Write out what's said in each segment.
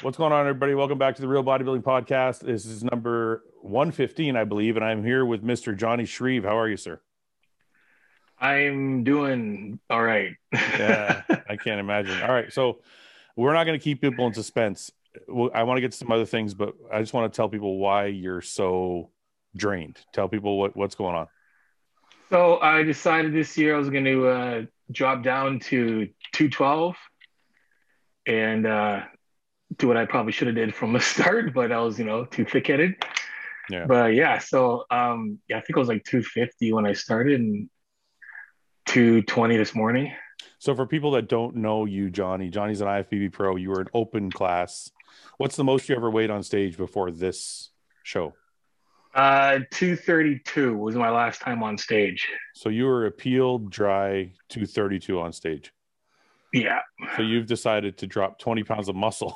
What's going on, everybody? Welcome back to the Real Bodybuilding Podcast. This is number 115, I believe, and I'm here with Mr. Johnny Shreve. How are you, sir? I'm doing all right. Yeah, I can't imagine. All right, so we're not going to keep people in suspense. I want to get to some other things, but I just want to tell people why you're so drained. Tell people what's going on. So I decided this year I was going to drop down to 212 and do what I probably should have did from the start, but I was, too thick-headed. Yeah. But yeah, so I think I was like 250 when I started and 220 this morning. So for people that don't know you, Johnny's an IFBB pro. You were an open class. What's the most you ever weighed on stage before this show? 232 was my last time on stage. So you were a peeled, dry 232 on stage. Yeah. So you've decided to drop 20 pounds of muscle.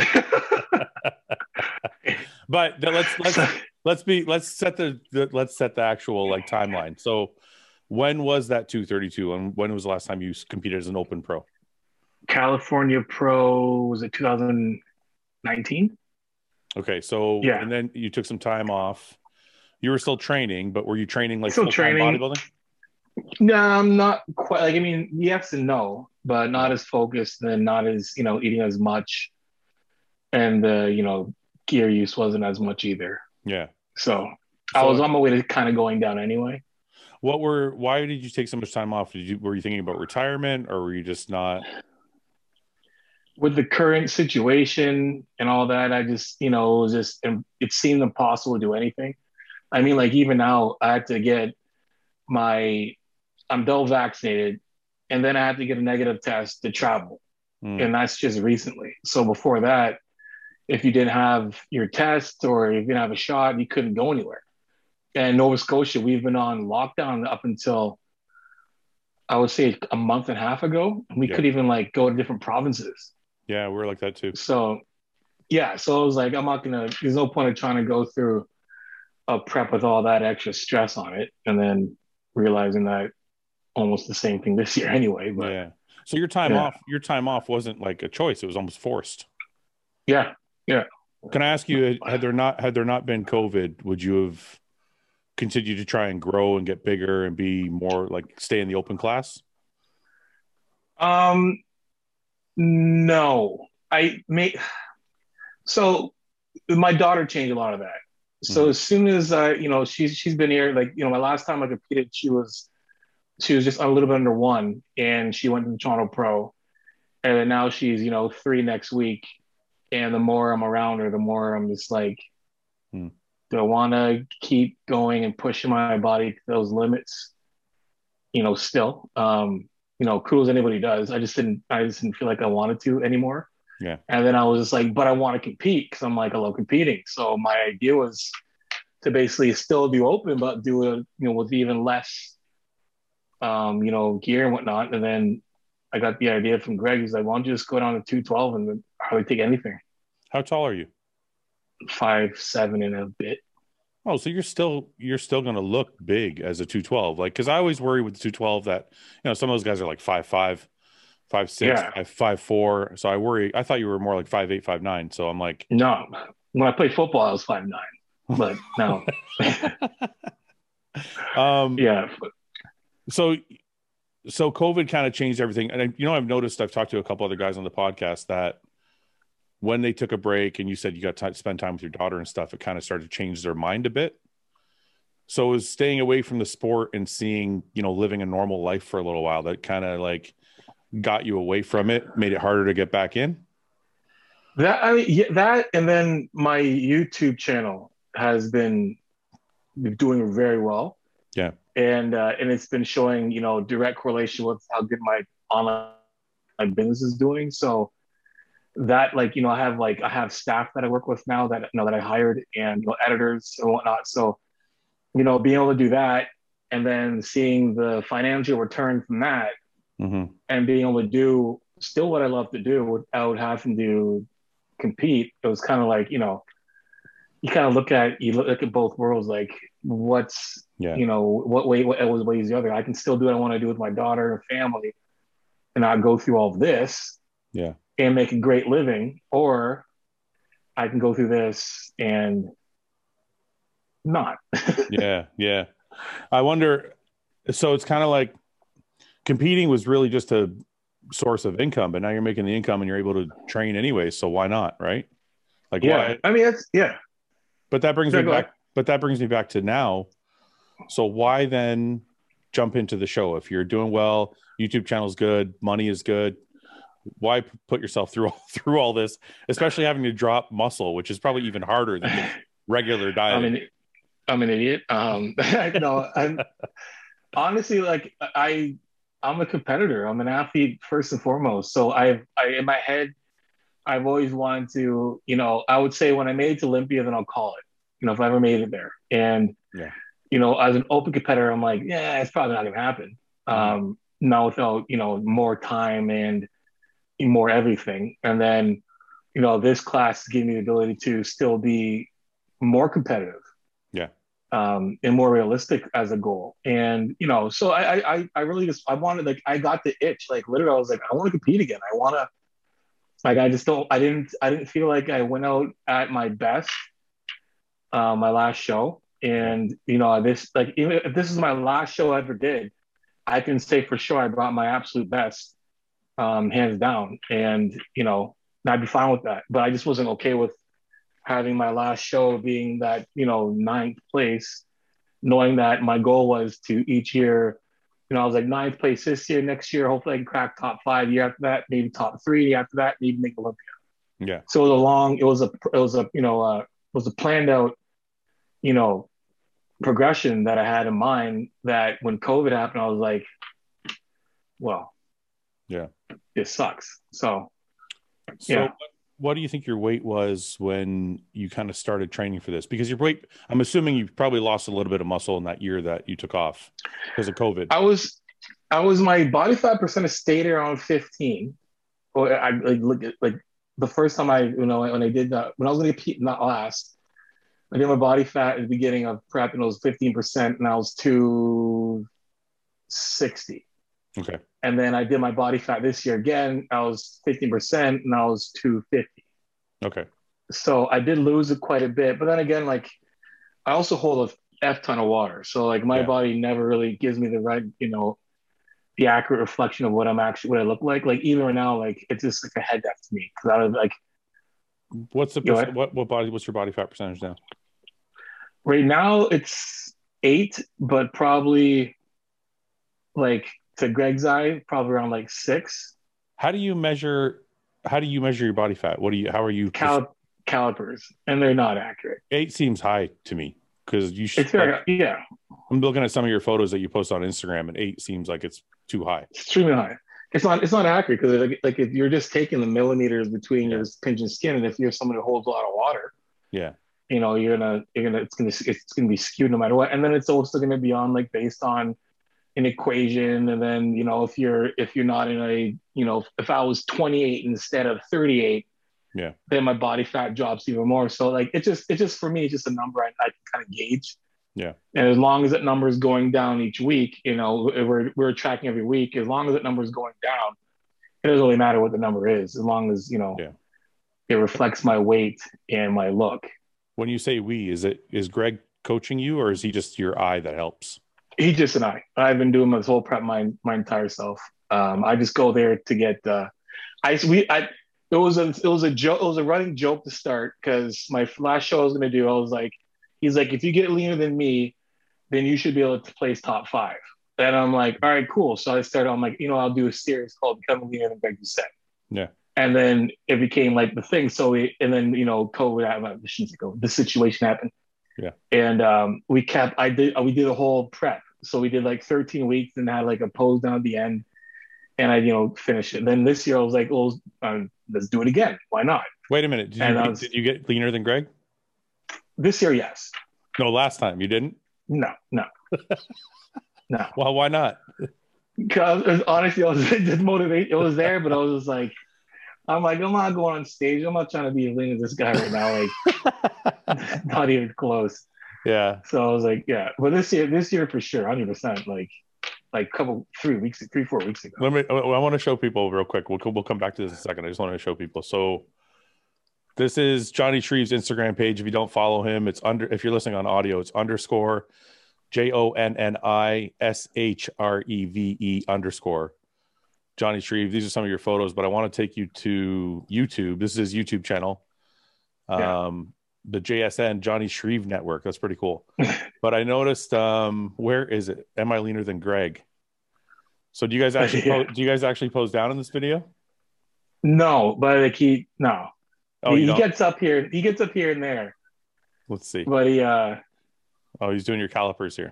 But let's set the actual like timeline. So when was that 232 and when was the last time you competed as an open pro? California Pro, was it 2019? Okay, so Yeah. and then you took some time off. You were still training, but were you training like Still full-time training. bodybuilding? No, I'm not quite like, I mean, yes and no, but not as focused and not as, eating as much. And the, gear use wasn't as much either. Yeah. So I was So on my way to kind of going down anyway. why did you take so much time off? Were you thinking about retirement or were you just not? With the current situation and all that, I just, it seemed impossible to do anything. I mean, like even now, I had to get I'm double vaccinated, and then I had to get a negative test to travel. And that's just recently. So before that, if you didn't have your test or if you didn't have a shot, you couldn't go anywhere. And Nova Scotia, we've been on lockdown up until I would say a month and a half ago. We could even like go to different provinces. Yeah, we're like that too. So yeah, so I was like, there's no point of trying to go through a prep with all that extra stress on it, and then realizing that almost the same thing this year anyway. But yeah. So your time off wasn't like a choice. It was almost forced. yeah. Yeah. Can I ask you, had there not been COVID, would you have continued to try and grow and get bigger and be more like stay in the open class? No. I may so my daughter changed a lot of that. So as soon as she's been here, like, my last time I competed, she was just a little bit under one and she went to the Toronto Pro. And then now she's, 3 next week. And the more I'm around her, the more I'm just like, do I want to keep going and pushing my body to those limits? Still, cool as anybody does. I just didn't feel like I wanted to anymore. Yeah. And then I was just like, but I want to compete because I'm like, I love competing. So my idea was to basically still do open, but do it, with even less, gear and whatnot. And then I got the idea from Greg. He's like, why don't you just go down to 212 and then hardly take anything? How tall are you? 5'7" and a bit. Oh, so you're still going to look big as a 212. Like, because I always worry with the 212 that, some of those guys are like 5'5", 5'6", Yeah. 5'4". So I worry. I thought you were more like 5'8", 5'9". So I'm like, No, when I played football, I was 5'9", but no. Yeah. So COVID kind of changed everything. And I've noticed, I've talked to a couple other guys on the podcast that when they took a break and you said you got to spend time with your daughter and stuff, it kind of started to change their mind a bit. So is staying away from the sport and seeing, living a normal life for a little while, that kind of like got you away from it, made it harder to get back in? That, and then my YouTube channel has been doing very well. Yeah. And it's been showing, direct correlation with how good my online business is doing. So that, like, I have staff that I work with now that, that I hired, and, editors and whatnot. So, being able to do that and then seeing the financial return from that, and being able to do still what I love to do without having to compete, it was kind of like, you look at both worlds, like what's, what weighs the other. I can still do what I want to do with my daughter and family and not go through all of this, yeah, and make a great living, or I can go through this and not. Yeah, yeah. I wonder. So it's kind of like competing was really just a source of income, but now you're making the income and you're able to train anyway. So why not, right? Like Yeah, why? I mean that's yeah. But that brings me Sorry, go back. ahead. But that brings me back to now. So why then jump into the show if you're doing well? YouTube channel's good, money is good. Why put yourself through through all this, especially having to drop muscle, which is probably even harder than just regular I'm dieting. an I'm an idiot. No, I'm honestly like I'm a competitor. I'm an athlete first and foremost. So I in my head I've always wanted to, I would say when I made it to Olympia, then I'll call it. If I ever made it there. And Yeah. as an open competitor, I'm like, yeah, it's probably not gonna happen. Mhm. Now without, more time and more everything. And then, this class gave me the ability to still be more competitive, Yeah. and more realistic as a goal. And, so I really just, I wanted, like, I got the itch, like literally, I was like, I want to compete again. I want to, like, I just don't, I didn't feel like I went out at my best, my last show. Yeah. And, this, like, even if this is my last show I ever did, I can say for sure I brought my absolute best, hands down. And, I'd be fine with that. But I just wasn't okay with having my last show being that, ninth place, knowing that my goal was to each year, I was like ninth place this year, next year, hopefully I can crack top five. Year after that, maybe top three. Year after that, maybe make Olympia. Yeah. So it was a long, it was a planned out, you know, progression that I had in mind. That when COVID happened, I was like, well, Yeah. this sucks. So So yeah, what do you think your weight was when you kind of started training for this? Because your weight, I'm assuming you probably lost a little bit of muscle in that year that you took off because of COVID. I was, my body fat percentage stayed around 15. Or I like look at like the first time when I did that, when I was going to compete, not last, I did my body fat at the beginning of prep and it was 15% and I was 260. Okay. And then I did my body fat this year again. I was 15% and I was 250. Okay. So I did lose it quite a bit. But then again, like I also hold a F ton of water. So like my Yeah. body never really gives me the right, the accurate reflection of what I'm actually, what I look like. Like even right now, like it's just like a head death to me. Cause I was like, What's the you know, what's your body fat percentage now? right now it's 8, but probably like to Greg's eye, probably around like 6. How do you measure your body fat? How are you Calipers, and they're not accurate. 8 seems high to me because you should It's very, like yeah, I'm looking at some of your photos that you post on Instagram and 8 seems like it's too high. extremely high. It's not accurate because like if you're just taking the millimeters between Yeah. your pinch skin, and if you're someone who holds a lot of water, Yeah. it's gonna be skewed no matter what. And then it's also gonna be on like based on an equation. And then if you're not in a if I was 28 instead of 38, Yeah. then my body fat drops even more. So like it's just for me, it's just a number I can kind of gauge. Yeah. And as long as that number is going down each week, we're tracking every week. As long as that number is going down, it doesn't really matter what the number is, as long as Yeah. it reflects my weight and my look. When you say we, is Greg coaching you or is he just your eye that helps? He just and I've been doing this whole prep my entire self. I just go there to get it was a joke. It was a running joke to start because my last show I was gonna do, I was like, he's like, if you get leaner than me, then you should be able to place top 5. And I'm like, all right, cool. So I started, I'm like, I'll do a series called Becoming Leaner Than Greg Doucette. Yeah. And then it became like the thing. So and then, COVID happened, the situation happened. Yeah. And we did a whole prep. So we did like 13 weeks and had like a pose down at the end. And I, finished it. And then this year I was like, well, let's do it again. Why not? Wait a minute. Did you get leaner than Greg? This year, yes. No, last time you didn't? No. Well, why not? Because honestly, it did motivate. It was there, but I was just like, I'm not going on stage. I'm not trying to be as lean as this guy right now. Like, not even close. Yeah. So I was like, yeah. But this year for sure, 100%. Like 3 weeks, 4 weeks ago. I want to show people real quick. We'll come back to this in a second. I just want to show people. So This is Johnny Shreve's Instagram page. If you don't follow him, it's under. If you're listening on audio, it's underscore JONNISHREVE Johnny Shreve. These are some of your photos, but I want to take you to YouTube. This is his YouTube channel. Yeah. The JSN Johnny Shreve Network. That's pretty cool. But I noticed, where is it? Am I leaner than Greg? So do you guys actually pose down in this video? No, but like no. Oh, he gets up here. He gets up here and there. Let's see. But he oh, he's doing your calipers here.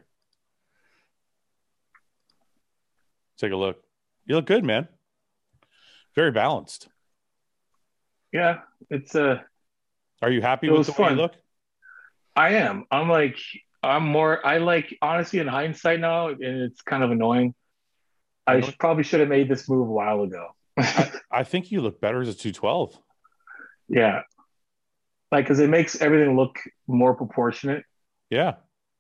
Take a look. You look good, man. Very balanced. Yeah, it's Are you happy with the way you look? I am. I like, honestly, in hindsight now, and it's kind of annoying. I probably should have made this move a while ago. I think you look better as a 212. Yeah. Like, because it makes everything look more proportionate. Yeah.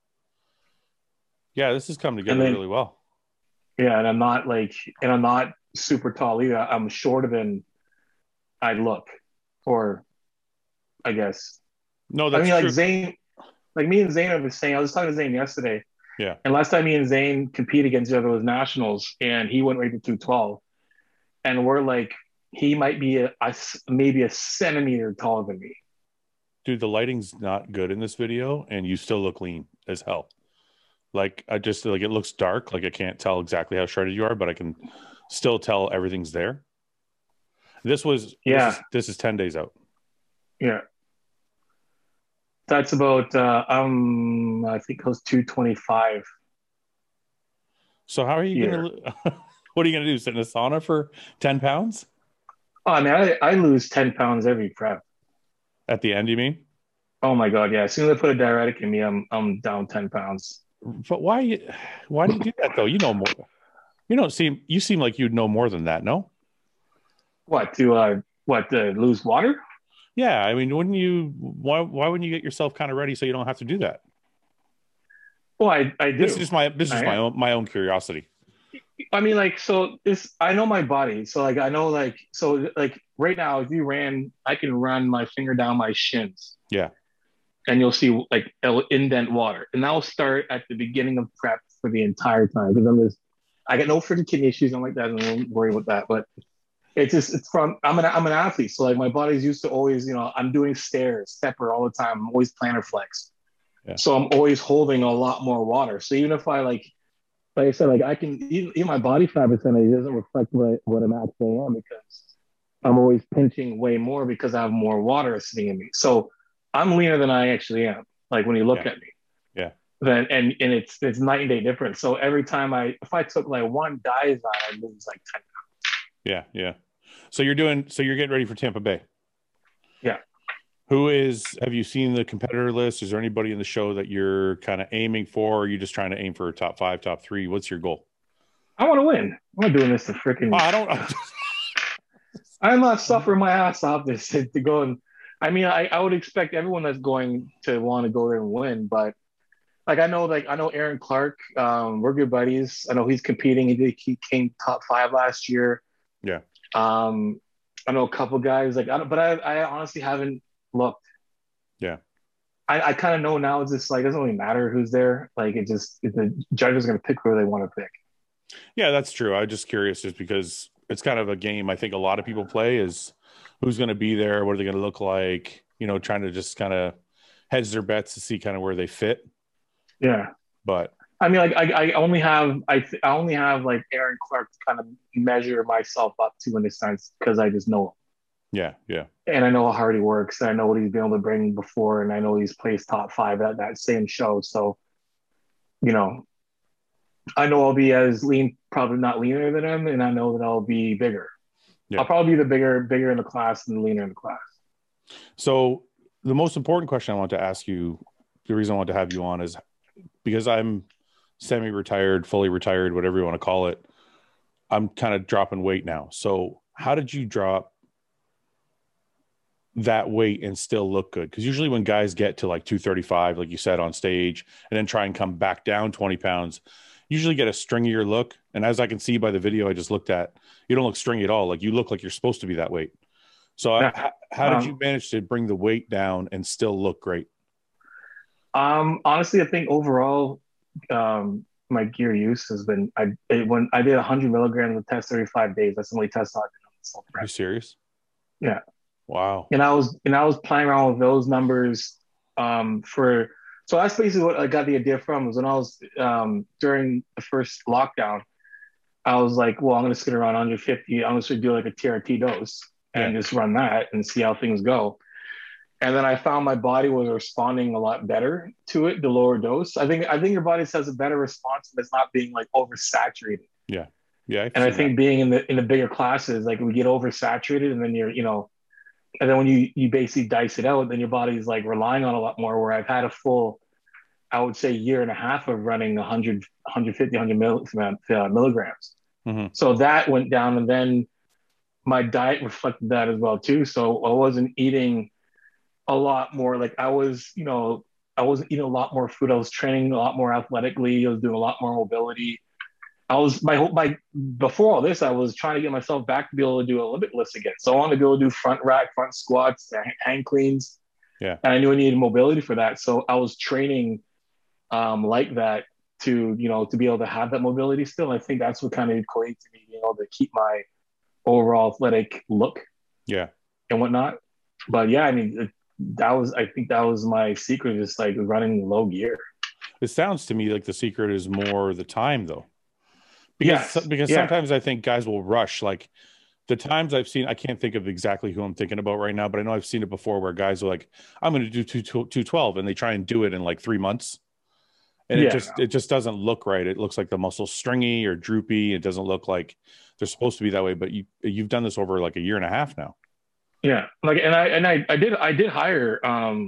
Yeah, this is coming together really well. Yeah, and I'm not super tall either. I'm shorter than I look, or I guess. No, that's true. Like Zane, like me and Zane are the same. I was talking to Zane yesterday. Yeah. And last time me and Zane competed against each other was nationals, and he went right to 212. And we're like, he might be maybe a centimeter taller than me. Dude, the lighting's not good in this video, and you still look lean as hell. Like, I just, like, it looks dark. Like, I can't tell exactly how shredded you are, but I can still tell everything's there. This is 10 days out. Yeah. That's about, I think it was 225. So how are you going to, what are you going to do? Sit in a sauna for 10 pounds? Oh, I mean, I lose 10 pounds every prep. At the end, you mean? Oh my God, yeah. As soon as I put a diuretic in me, I'm down 10 pounds. But why do you do that though? You know more. You seem like you'd know more than that, no? What, to lose water? Yeah, I mean, why wouldn't you get yourself kind of ready so you don't have to do that? Well, I do. This is my own curiosity. I mean, like, so I know my body. So like, I know, like, so like right now, if you ran, I can run my finger down my shins. Yeah. And you'll see, like, it'll indent water. And that'll start at the beginning of prep for the entire time. Because I got no freaking kidney issues. I'm like that. I don't worry about that. But I'm an athlete. So like my body's used to always, I'm doing stepper all the time. I'm always plantar flex. Yeah. So I'm always holding a lot more water. So even if I like I said, like, I can, even my body fat percentage doesn't reflect what I'm actually am, because I'm always pinching way more because I have more water sitting in me. So I'm leaner than I actually am. Like when you look at me, then, and it's night and day difference. So every time if I took like one Diazine, I'd lose like 10 pounds. Yeah. So you're getting ready for Tampa Bay. Yeah. Have you seen the competitor list? Is there anybody in the show that you're kind of aiming for? Or are you just trying to aim for top 5, top 3? What's your goal? I want to win. I'm not doing this to freaking. I'm not suffering my ass off this to go and. I mean, I would expect everyone that's going to want to go there and win, but I know Aaron Clark. We're good buddies. I know he's competing. He came top 5 last year. Yeah. I know a couple guys but I honestly haven't looked. Yeah. I kind of know now. It's just like, it doesn't really matter who's there. Like, the judge is going to pick who they want to pick. Yeah, that's true. I'm just curious, just because it's kind of a game I think a lot of people play, is who's going to be there, what are they going to look like, trying to just kind of hedge their bets to see kind of where they fit. Yeah. But I mean, like, I only have like Aaron Clark to kind of measure myself up to, in a sense, because I just know him. Yeah. And I know how hard he works, and I know what he's been able to bring before, and I know he's placed top 5 at that same show. So, I know I'll be as lean, probably not leaner than him, and I know that I'll be bigger. Yeah. I'll probably be the bigger in the class and the leaner in the class. So the most important question I want to ask you, the reason I want to have you on, is because I'm semi-retired, fully retired, whatever you want to call it. I'm kind of dropping weight now. So how did you drop that weight and still look good? Because usually when guys get to like 235, like you said, on stage, and then try and come back down 20 pounds, usually get a stringier look. And as I can see by the video I just looked at, you don't look stringy at all. Like, you look like you're supposed to be that weight. So Yeah. how did you manage to bring the weight down and still look great? Honestly, I think overall, my gear use has been when I did 100 milligrams of test every 5 days. That's the only test I've done on myself Are you prep. serious? Yeah, Wow. and I was playing around with those numbers for. So that's basically what I got the idea from was when I was during the first lockdown. I was like, well, I'm going to sit around 150. I'm going to do like a TRT dose Yeah. and just run that and see how things go. And then I found my body was responding a lot better to it, the lower dose. I think your body has a better response when it's not being like oversaturated. Yeah. Yeah. I've And I seen that. think being in the bigger classes, like we get oversaturated and then and then when you basically dice it out, then your body's like relying on a lot more. Where I've had a full, I would say, year and a half of running 100, 150, 100 milligrams. Hmm. So that went down, and then my diet reflected that as well too. So I wasn't eating a lot more. Like I wasn't eating a lot more food. I was training a lot more athletically. I was doing a lot more mobility. I was my before all this, I was trying to get myself back to be able to do Olympic lifts again. So I wanted to be able to do front rack, front squats, hang cleans, Yeah. and I knew I needed mobility for that. So I was training like that to be able to have that mobility still. And I think that's what kind of equated to me being able to keep my overall athletic look Yeah. and whatnot. But yeah, I mean, I think that was my secret, just like running low gear. It sounds to me like the secret is more the time though. Yes. Because Yeah. sometimes I think guys will rush. Like the times I've seen, I can't think of exactly who I'm thinking about right now, but I know I've seen it before where guys are like, I'm going to do 212 and they try and do it in like 3 months. And Yeah. it just doesn't look right. It looks like the muscle's stringy or droopy. It doesn't look like they're supposed to be that way, but you've done this over like a year and a half now. Yeah. Like, and I did hire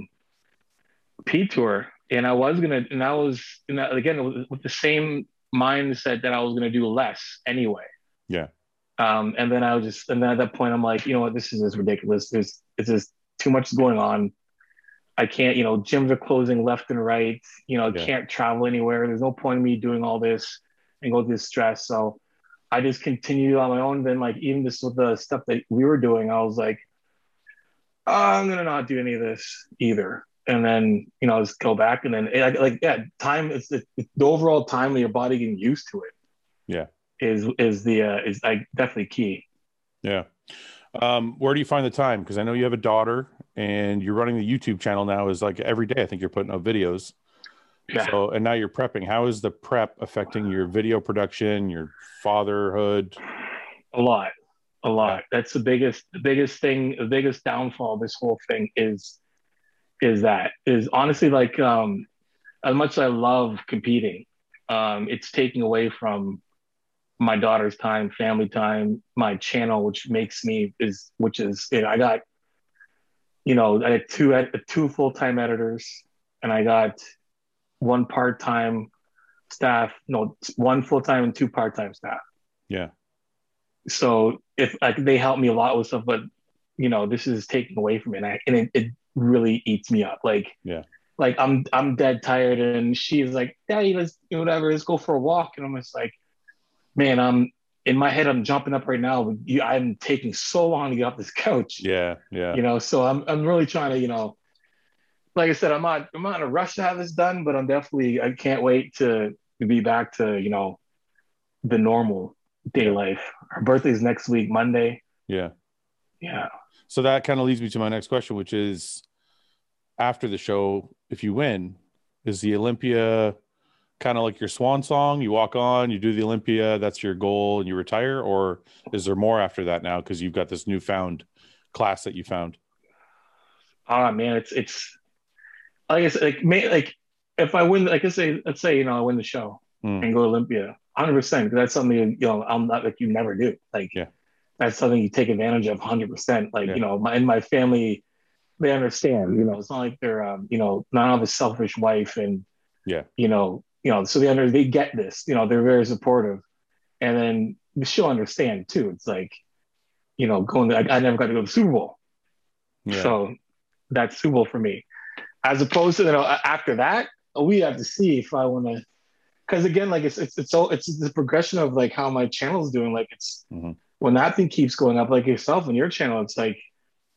P Tour, and I was gonna, and I was, and again with the same mindset that I was gonna do less anyway. Yeah. And then and then at that point, I'm like, you know what, this is just ridiculous. It's just too much going on. I can't, gyms are closing left and right. Yeah. Can't travel anywhere. There's no point in me doing all this and go through this stress. So I just continued on my own. Then, like, even just with the stuff that we were doing, I was like, oh, I'm gonna not do any of this either. And then, just go back. And then, yeah, time is the overall time of your body getting used to it Yeah. is like definitely key. Yeah. Where do you find the time? Because I know you have a daughter and you're running the YouTube channel now is like every day. I think you're putting out videos. Yeah, So, and now you're prepping. How is the prep affecting your video production, your fatherhood? a lot, a Yeah. lot. That's the biggest thing, the biggest downfall of this whole thing is honestly like as much as I love competing, it's taking away from my daughter's time, family time, my channel, which is I got I had two full-time editors, and I got one part-time staff, no, one full-time and two part-time staff. Yeah. So if like they help me a lot with stuff, but this is taking away from it, and it really eats me up. Yeah. Like I'm dead tired, and she's like, "Daddy, let's whatever, let's go for a walk." And I'm just like, "Man, I'm in my head, I'm jumping up right now. I'm taking so long to get off this couch, Yeah. Yeah. So I'm really trying to, like I said, I'm not in a rush to have this done, but I can't wait to be back to the normal day Yeah. life. Her birthday's next week, Monday. Yeah. Yeah. So that kind of leads me to my next question, which is after the show, if you win, is the Olympia kind of like your swan song? You walk on, you do the Olympia, that's your goal, and you retire, or is there more after that now because you've got this newfound class that you found? Ah, man, it's like I said, like if I win, like let's say I win the show Mm, and go to Olympia, 100%. Because that's something I'm not like you never do. Like yeah. that's something you take advantage of 100%. Like Yeah. my family, they understand. It's not like they're not have a selfish wife, and Yeah. so they get this. They're very supportive, and then she'll understand too. It's like going to, I never got to go to the Super Bowl, Yeah. so that's Super Bowl for me. As opposed to after that, we have to see if I want to. Because again, like it's the progression of like how my channel is doing. Like it's Hmm. when that thing keeps going up, like yourself and your channel, it's like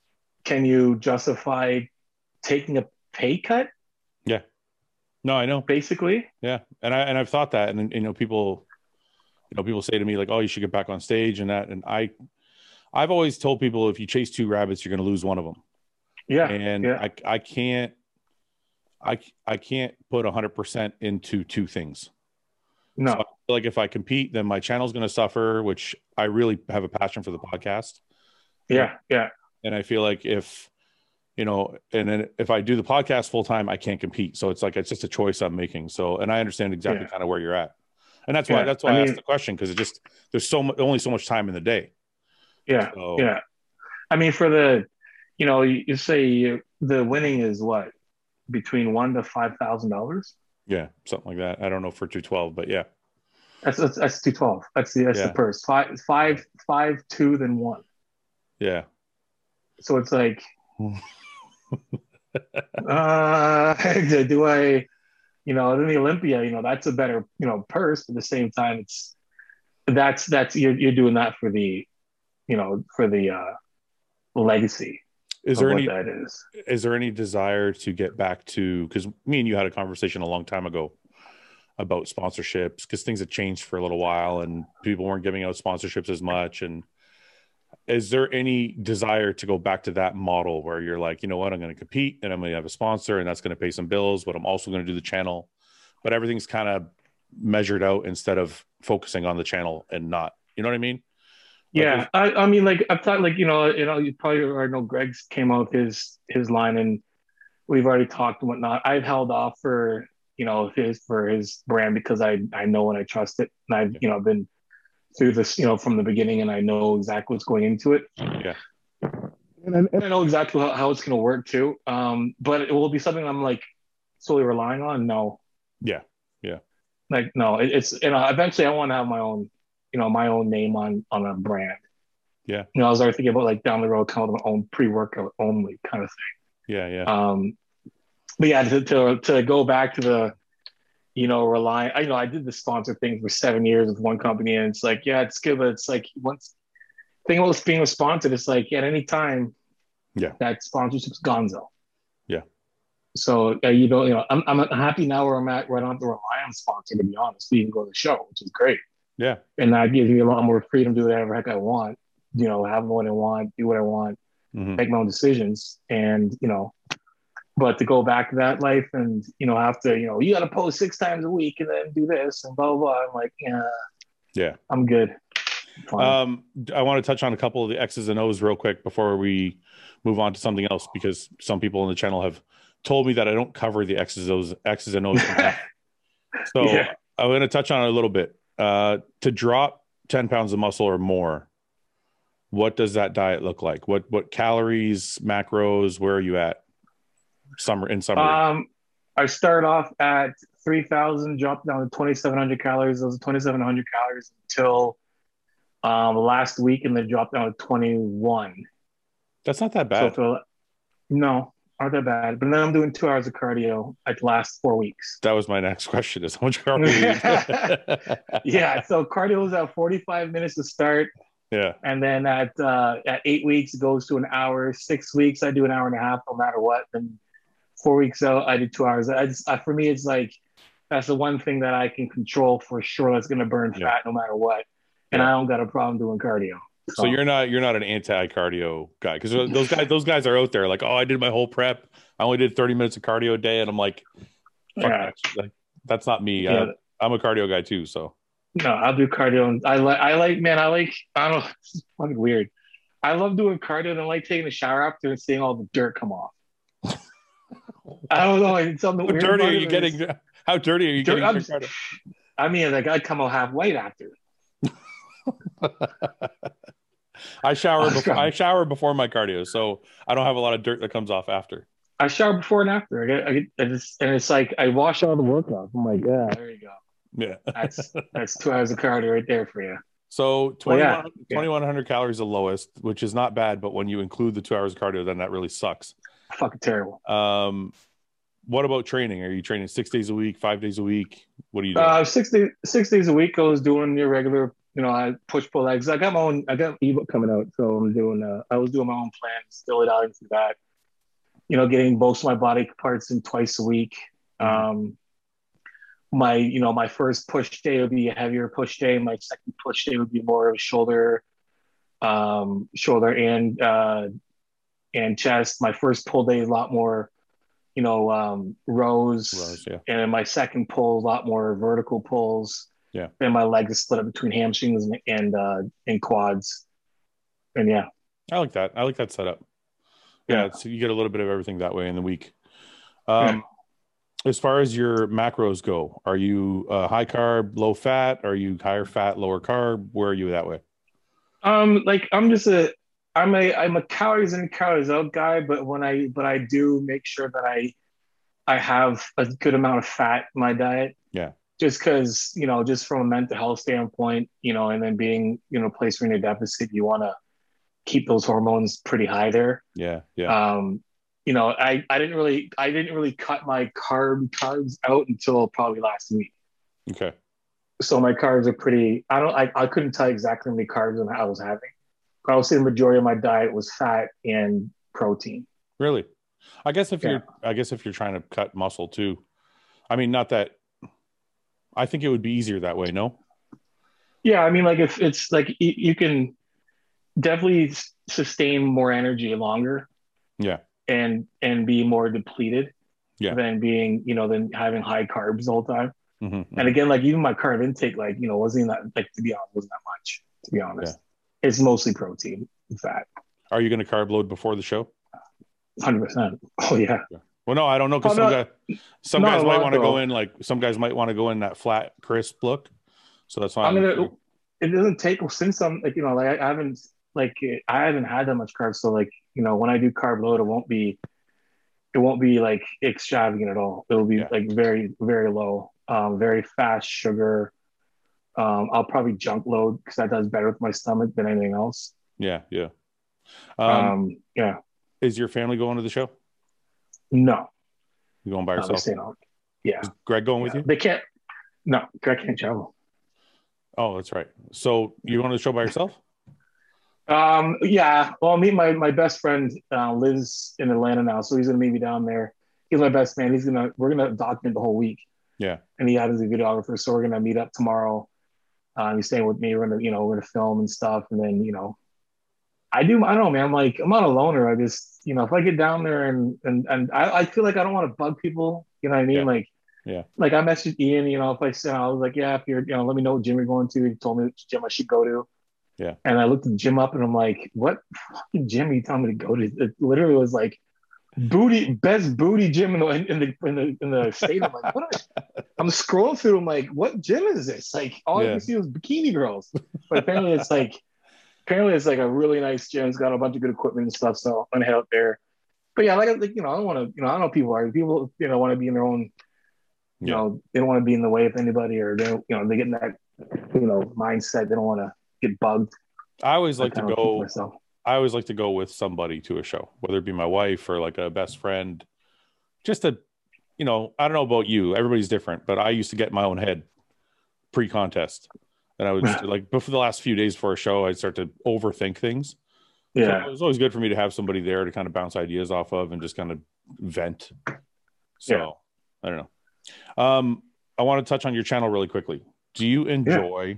can you justify taking a pay cut, Yeah. No, I know. basically? Yeah. I've thought that. And, people say to me like, oh, you should get back on stage and that. And I've always told people, if you chase two rabbits, you're going to lose one of them. Yeah, And yeah. I can't, I can't put 100% into two things. So I No. feel like if I compete, then my channel's going to suffer, which I really have a passion for the podcast. And, Yeah, yeah, and I feel like and then if I do the podcast full time, I can't compete. So it's like, it's just a choice I'm making. So, and I understand exactly yeah, kind of where you're at. And that's yeah. why I asked the question. Cause there's only so much time in the day. Yeah, So yeah. I mean, for the, you say the winning is what, between $1,000 to $5,000? yeah, something like that. I don't know for 212, but yeah. That's 212. That's the Yeah. purse. Five, two, then one. Yeah. So it's like, do I, in the Olympia, that's a better, purse. But at the same time, that's you're doing that for the legacy Is of there what any that is. is there any desire to get back to, because me and you had a conversation a long time ago about sponsorships, because things had changed for a little while and people weren't giving out sponsorships as much. And is there any desire to go back to that model where you're like, you know what, I'm going to compete and I'm going to have a sponsor and that's going to pay some bills, but I'm also going to do the channel, but everything's kind of measured out instead of focusing on the channel and not, you know what I mean? Like, Yeah, I mean, like I've thought, like you probably already know Greg's came out with his line, and we've already talked and whatnot. I've held off for his brand because I know and I trust it, and I've been through this from the beginning, and I know exactly what's going into it, yeah, and I know exactly how it's going to work too. But it will be something I'm like solely relying on. No, yeah, yeah, like no, it's eventually I want to have my own name on a brand. yeah, I was already thinking about like down the road, kind of my own pre-workout only kind of yeah, yeah, thing. But yeah, to go back to the, relying, I did the sponsor thing for 7 years with one company, and it's like, yeah, it's good, but it's like once thing about being a sponsor, it's like at any time, yeah, that sponsorship's gonzo. yeah, So I'm happy now where I'm at, where I don't have to rely on sponsor, to be honest. We can go to the show, which is great. yeah. And that gives me a lot more freedom to do whatever heck I want, have what I want, do what I want, Mm-hmm. make my own decisions. And, but to go back to that life and, have to, you got to post 6 times a week and then do this and blah, blah, blah. I'm like, Yeah. I'm good. Fine. I want to touch on a couple of the X's and O's real quick before we move on to something else, because some people on the channel have told me that I don't cover the X's and O's. So Yeah. I'm going to touch on it a little bit. To drop 10 pounds of muscle or more, what does that diet look like? What calories, macros, where are you at? In summary. I start off at 3,000, drop down to 2,700 calories. Those are 2,700 calories until last week, and then drop down to 21. That's not that bad. No, aren't that bad. But then I'm doing 2 hours of cardio like the last 4 weeks. That was my next question: is how much cardio? Yeah, so cardio is at 45 minutes to start. Yeah, and then at 8 weeks it goes to an hour. 6 weeks I do an hour and a half, no matter what. Then 4 weeks out I do 2 hours. For me, it's like that's the one thing that I can control for sure. That's going to burn fat no matter what, and I don't got a problem doing cardio. So you're not an anti-cardio guy, because those guys are out there like, oh, I did my whole prep, I only did 30 minutes of cardio a day, and I'm like, fuck that. Like, that's not me. I'm a cardio guy too. So no, I'll do cardio, and I don't know, it's fucking weird. I love doing cardio, and I like taking a shower after and seeing all the dirt come off. I don't know. It's something weird. How dirty are you getting? How dirty are you getting? I mean, like I come out half white after. I shower before my cardio, so I don't have a lot of dirt that comes off after. I shower before and after. And it's like I wash all the work off. I'm like, yeah, there you go. Yeah, that's 2 hours of cardio right there for you. So 2,100 calories the lowest, which is not bad, but when you include the 2 hours of cardio, then that really sucks. Fucking terrible. What about training? Are you training 6 days a week, 5 days a week? What are you doing? 6 days a week. I was doing your regular I push pull legs. I got my own. I got ebook coming out, so I'm doing. I was doing my own plan, still it out into that. Getting both my body parts in twice a week. Mhm. My first push day would be a heavier push day. My second push day would be more of shoulder, shoulder and chest. My first pull day is a lot more, rows, Rows, yeah. and my second pull a lot more vertical pulls. Yeah. And my leg is split up between hamstrings and quads. And yeah, I like that. I like that setup. yeah, Yeah, so you get a little bit of everything that way in the week. yeah. As far as your macros go, are you high carb, low fat? Are you higher fat, lower carb? Where are you that way? Like I'm a calories in, calories out guy, but I do make sure that I have a good amount of fat in my diet, Yeah, just because, just from a mental health standpoint, and then being, placed in a deficit, you want to keep those hormones pretty high there. yeah, yeah. Um, I didn't really cut my carbs out until probably last week. Okay, So my carbs are pretty. I couldn't tell you exactly how many carbs I was having. I would say the majority of my diet was fat and protein. really? Yeah. I guess if you're trying to cut muscle too, I mean, not that. I think it would be easier that way. No. Yeah. I mean, like if it's like you can definitely sustain more energy longer Yeah, and be more depleted yeah. than than having high carbs all the time. Hmm, And hmm. again, like even my carb intake, like, wasn't that like to be honest, wasn't that much, to be Yeah. honest. It's mostly protein and fat. Are you going to carb load before the show? 100%. Oh yeah. Yeah. Well, no, I don't know Oh because no, some not guys a might lot want to go though. in like some guys might want to go in that flat, crisp look. So that's why I'm I'm gonna. curious. It doesn't take since I'm like like I haven't had that much carbs. So like when I do carb load, it won't be like extravagant at all. It'll be Yeah, like very very low, very fast sugar. I'll probably junk load because that does better with my stomach than anything else. yeah, yeah. Um, Yeah, is your family going to the show? no, You going by they're yourself? staying home. Yeah, Is Greg going with yeah, you? they can't. No, I can't travel. Oh, that's right. So you going to the show by yourself? Yeah. Well, my best friend lives in Atlanta now, so he's gonna meet me down there. He's my best man. We're gonna document the whole week, Yeah, and he has a videographer, so we're gonna meet up tomorrow. He's staying with me. We're gonna film and stuff, and then I don't know, man. I'm not a loner. I just if I get down there and I feel like I don't want to bug people. You know what I mean? yeah, yeah, Like I messaged Ian. If I said I was like, yeah, if you're let me know what gym you're going to. He told me which gym I should go to. yeah. And I looked the gym up and I'm like, what fucking gym are you telling me to go to? It literally was like best booty gym in the state. I'm like, I'm scrolling through. I'm like, what gym is this? Like, all I Yeah. can see was bikini girls. But apparently it's like a really nice gym. It's got a bunch of good equipment and stuff. So I'm gonna head out there. But yeah, I don't want to. I don't know people are people. Want to be in their own. Yeah. They don't want to be in the way of anybody, or they get in that mindset. They don't want to get bugged. I always I like to kind of keep go. myself. I always like to go with somebody to a show, whether it be my wife or like a best friend. Just to, I don't know about you. Everybody's different, but I used to get in my own head pre-contest, and I would like before the last few days before a show, I'd start to overthink things. So Yeah, it was always good for me to have somebody there to kind of bounce ideas off of and just kind of vent. yeah, So I don't know. I want to touch on your channel really quickly. Do you yeah. enjoy?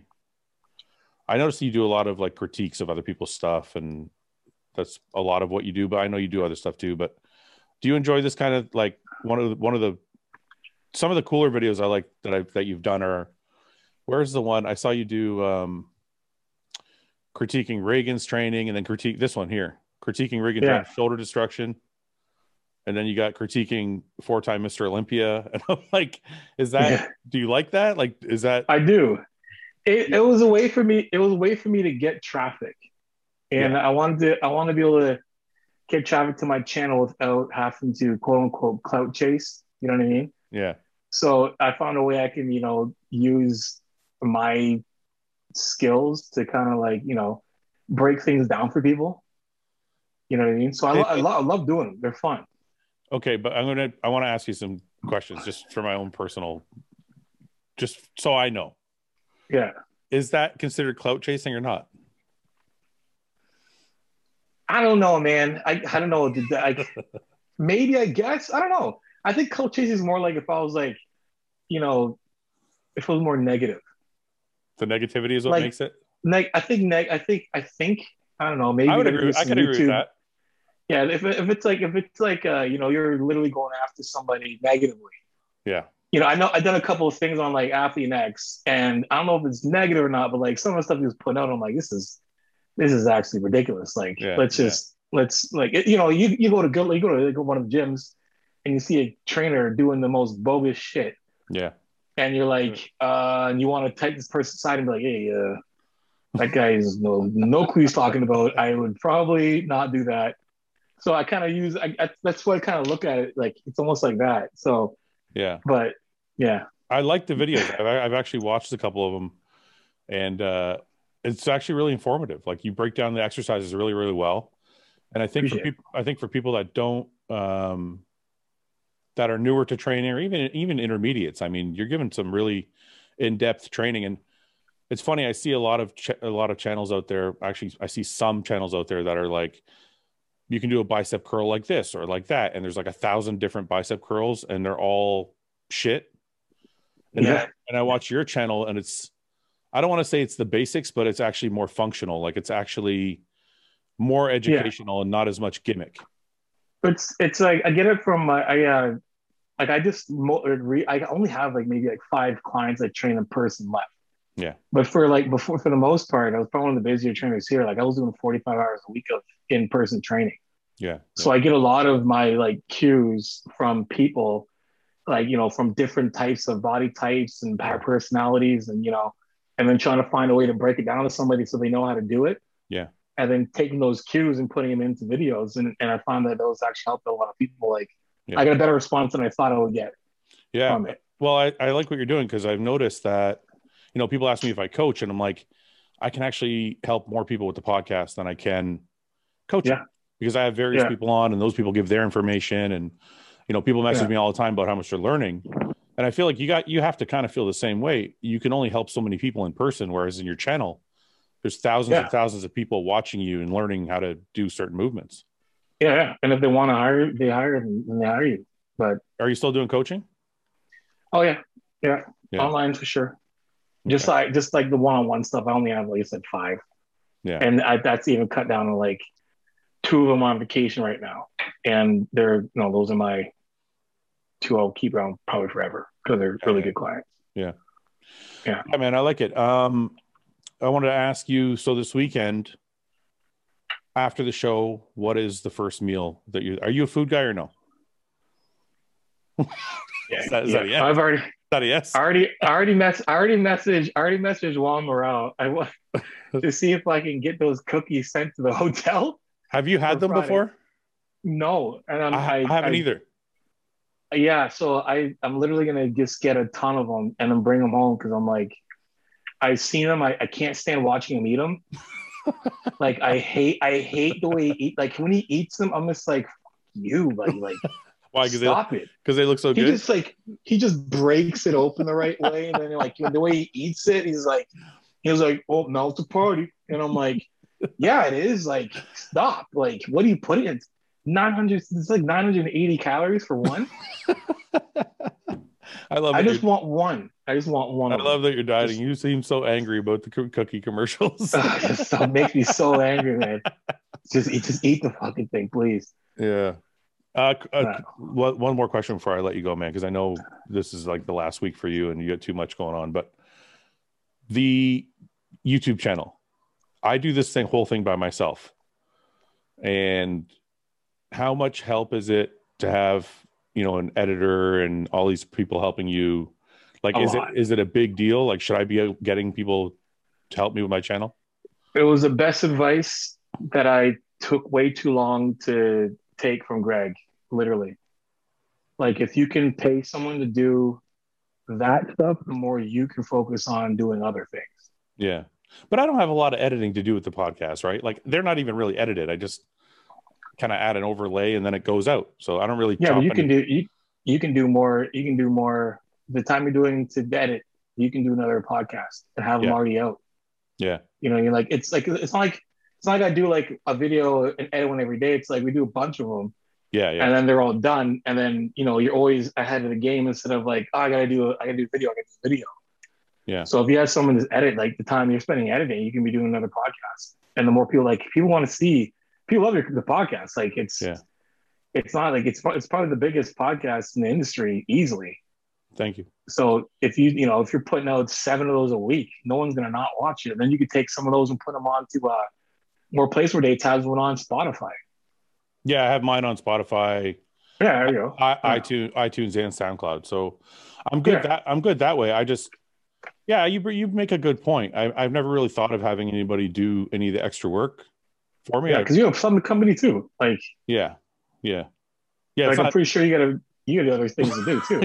I noticed you do a lot of like critiques of other people's stuff, and that's a lot of what you do. But I know you do other stuff too. But do you enjoy this kind of like one of the some of the cooler videos I like that you've done are where's the one I saw you do critiquing Reagan's training and then critique this one here critiquing Reagan's Yeah. shoulder destruction, and then you got critiquing four-time Mr. Olympia, and I'm like, Yeah. do you like that? Like, is that I do. It was a way for me. It was a way for me to get traffic, and yeah, I want to be able to get traffic to my channel without having to quote unquote clout chase. You know what I mean? yeah, So I found a way I can use my skills to kind of like break things down for people. You know what I mean? So I love doing them. They're fun. okay, but I want to ask you some questions just for my own personal, just so I know. Yeah. is that considered clout chasing or not? I don't know, man. I don't know. Maybe, I guess. I don't know. I think clout chasing is more like if I was like, you know, if it was more negative. The negativity is what Like, makes it. I think I don't know. I Maybe would there agree. is I some could agree with YouTube. that. Yeah, if it's like you're literally going after somebody negatively. Yeah. I know I've done a couple of things on like Athlete X, and I don't know if it's negative or not, but like some of the stuff he was putting out, I'm like, this is actually ridiculous. Like, Yeah. let's like you go to one of the gyms, and you see a trainer doing the most bogus shit, Yeah. and you're like, and you want to take this person aside and be like, hey, that guy is no clue he's talking about. I would probably not do that. So I kind of that's what I kind of look at it like. It's almost like that. So, Yeah. but yeah, I like the videos. I've actually watched a couple of them, and it's actually really informative. Like you break down the exercises really, really well. And I think for people that don't that are newer to training or even intermediates, I mean, you're given some really in-depth training. And it's funny, I see a lot of channels out there. Actually, I see some channels out there that are like, you can do a bicep curl like this or like that, and there's like 1,000 different bicep curls, and they're all shit. And I watch your channel, and I don't want to say it's the basics, but it's actually more functional. Like it's actually more educational and not as much gimmick. It's like I get it from like I only have like maybe like 5 clients I train in person left. Yeah. But for the most part, I was probably one of the busier trainers here. Like I was doing 45 hours a week of in-person training. Yeah. So I get a lot of my like cues from people, like, from different types of body types and personalities, and, and then trying to find a way to break it down to somebody so they know how to do it. Yeah. And then taking those cues and putting them into videos. And I found that those actually helped a lot of people. Like I got a better response than I thought I would get. Yeah. From it. Well, I like what you're doing, because I've noticed that, people ask me if I coach, and I'm like, I can actually help more people with the podcast than I can coaching, because I have various people on, and those people give their information, and, people message me all the time about how much they're learning. And I feel like you have to kind of feel the same way. You can only help so many people in person, whereas in your channel, there's thousands and thousands of people watching you and learning how to do certain movements. Yeah. And if they want to hire, they hire and they hire you. But are you still doing coaching? Oh yeah. Online for sure. Just like the one-on-one stuff, I only have, like I said, 5. Yeah. And that's even cut down to like 2 of them on vacation right now. And they're, those are my 2 I'll keep around probably forever, because they're really good clients. Yeah, man, I like it. I wanted to ask you, so this weekend after the show, what is the first meal that are you a food guy or no? Is that a yes? I've already. Yes. I already messaged Juan Morel. I want to see if I can get those cookies sent to the hotel. Have you had them Friday. Before? No, and I haven't either. Yeah, so I'm literally gonna just get a ton of them and then bring them home, because I'm like, I've seen them. I can't stand watching him eat them. Like I hate the way he eat. Like when he eats them, I'm just like, you like. Why? Stop it! Because they look so good. He just breaks it open the right way, and then like the way he eats it, he's like, oh, now it's a party, and I'm like, yeah, it is. Like, stop! Like, what do you put in? 900. It's like 980 calories for one. I love. I just want one. I love that you're dieting. You seem so angry about the cookie commercials. It makes me so angry, man. Just eat the fucking thing, please. Yeah. One more question before I let you go, man, because I know this is like the last week for you and you got too much going on. But the YouTube channel, I do this whole thing by myself. And how much help is it to have, an editor and all these people helping you? Like, is it a big deal? Like, should I be getting people to help me with my channel? It was the best advice that I took way too long to take from Greg, literally. Like, if you can pay someone to do that stuff, the more you can focus on doing other things. Yeah. But I don't have a lot of editing to do with the podcast, right? Like, they're not even really edited. I just kind of add an overlay and then it goes out. So I don't really. Yeah, but you can do more. You can do more. The time you're doing to edit, you can do another podcast and have them already out. Yeah. You know, you're like it's not like I do like a video and edit one every day. It's like we do a bunch of them, Yeah. Yeah. and then they're all done, and then you know you're always ahead of the game instead of like, oh, I gotta do video, I gotta do video. Yeah. So if you have someone to edit, like the time you're spending editing, you can be doing another podcast. And the more people like people want to see, people love the podcast. Like Yeah. it's not like it's probably the biggest podcast in the industry easily. Thank you. So if if you're putting out 7 of those a week, no one's gonna not watch it. Then you could take some of those and put them onto more place where they tabs one on Spotify. Yeah, I have mine on Spotify, Yeah, there you go. iTunes, and SoundCloud. So I'm good. Yeah. I'm good that way. I just, yeah, you make a good point. I've never really thought of having anybody do any of the extra work for me. Yeah, because you have some company too. Like yeah. Like I'm pretty sure you got other things to do too.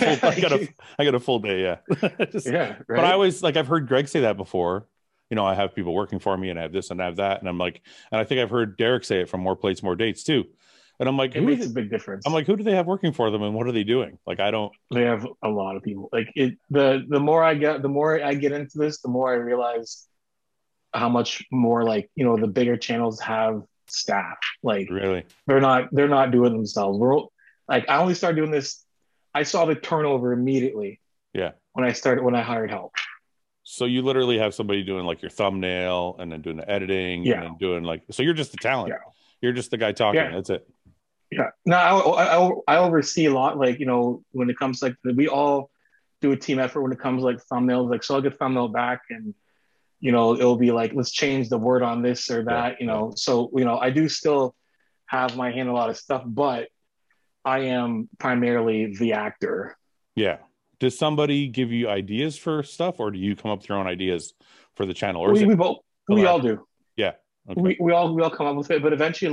I got a full day. Yeah. Yeah. Right? But I always like, I've heard Greg say that before. You know, I have people working for me and I have this and I have that. And I'm like, and I think I've heard Derek say it from More Plates, More Dates too. And I'm like, it makes a big difference. I'm like, who do they have working for them and what are they doing? Like, I don't. They have a lot of people. Like the more I get into this, the more I realize how much more like, the bigger channels have staff. Like Really? they're not doing it themselves. I only started doing this. I saw the turnover immediately. Yeah. When I hired help. So you literally have somebody doing like your thumbnail and then doing the editing Yeah. and then doing like, so you're just the talent. Yeah. You're just the guy talking. Yeah. That's it. Yeah. No, I oversee a lot. Like, when it comes like we all do a team effort when it comes like thumbnails. Like, so I'll get thumbnail back and, it'll be like, let's change the word on this or that, Yeah. So, I do still have my hand in a lot of stuff, but I am primarily the actor. Yeah. Does somebody give you ideas for stuff or do you come up with your own ideas for the channel? Or We all do. Yeah. Okay. We all come up with it, but eventually,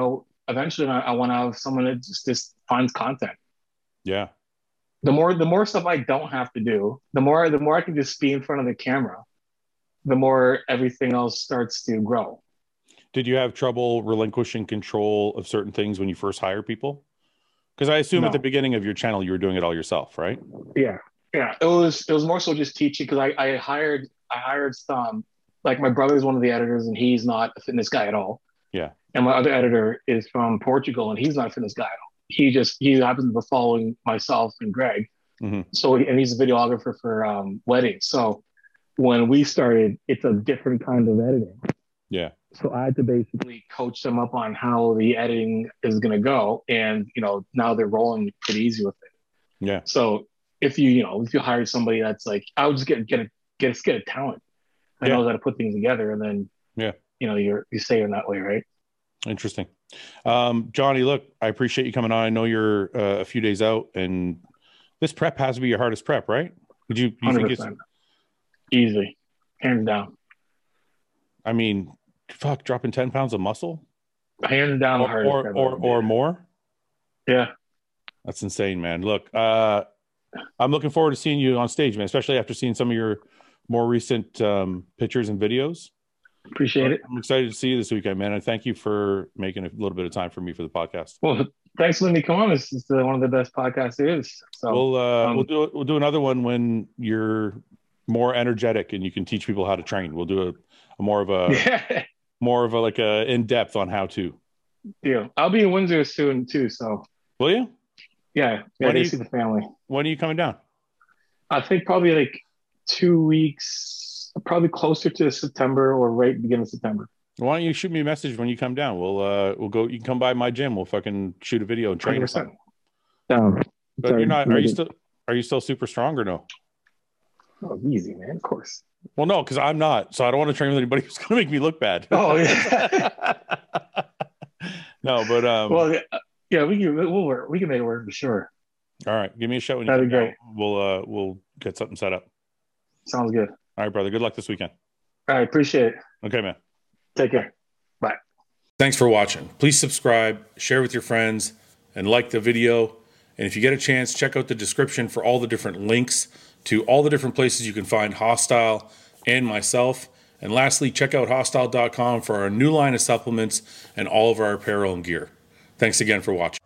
I want to have someone that just finds content. Yeah. The more stuff I don't have to do, the more I can just be in front of the camera, the more everything else starts to grow. Did you have trouble relinquishing control of certain things when you first hire people? Because I assume No. at the beginning of your channel, you were doing it all yourself, right? Yeah. It was more so just teaching because I hired some, like my brother is one of the editors and he's not a fitness guy at all. Yeah. And my other editor is from Portugal and he's not a fitness guy at all. He happens to be following myself and Greg. Mm-hmm. So, and he's a videographer for weddings. So when we started, it's a different kind of editing. Yeah. So I had to basically coach them up on how the editing is going to go. And, now they're rolling pretty easy with it. Yeah. So if you hire somebody that's like, I would just get a talent. I know how to put things together. And then, you say in that way, right? Interesting. Johnny, look, I appreciate you coming on. I know you're a few days out and this prep has to be your hardest prep, right? Would you think it's easily, hands down? I mean, fuck, dropping 10 pounds of muscle? Hands down, or more? Yeah. That's insane, man. Look, I'm looking forward to seeing you on stage, man, especially after seeing some of your more recent pictures and videos. Appreciate it. I'm excited to see you this weekend, man. And thank you for making a little bit of time for me for the podcast. Well, thanks for letting me come on. This is one of the best podcasts there is. So we'll do another one when you're more energetic and you can teach people how to train. We'll do a more of a like a in depth on how to. Yeah, I'll be in Windsor soon too. So will you? Yeah. To see the family. When are you coming down? I think probably like 2 weeks, probably closer to September or right beginning of September. Why don't you shoot me a message when you come down? We'll go. You can come by my gym. We'll fucking shoot a video and train. 100%. Down. But you're not. Are you still super strong or no? Oh, easy, man. Of course. Well, no, because I'm not. So I don't want to train with anybody who's going to make me look bad. Oh yeah. No, but well, yeah, we'll work. We can make it work for sure. All right, give me a shout when you That'd come be down. great. We'll get something set up. Sounds good. All right, brother. Good luck this weekend. All right, appreciate it. Okay, man. Take care. Bye. Thanks for watching. Please subscribe, share with your friends, and like the video. And if you get a chance, check out the description for all the different links to all the different places you can find Hostile and myself. And lastly, check out hostile.com for our new line of supplements and all of our apparel and gear. Thanks again for watching.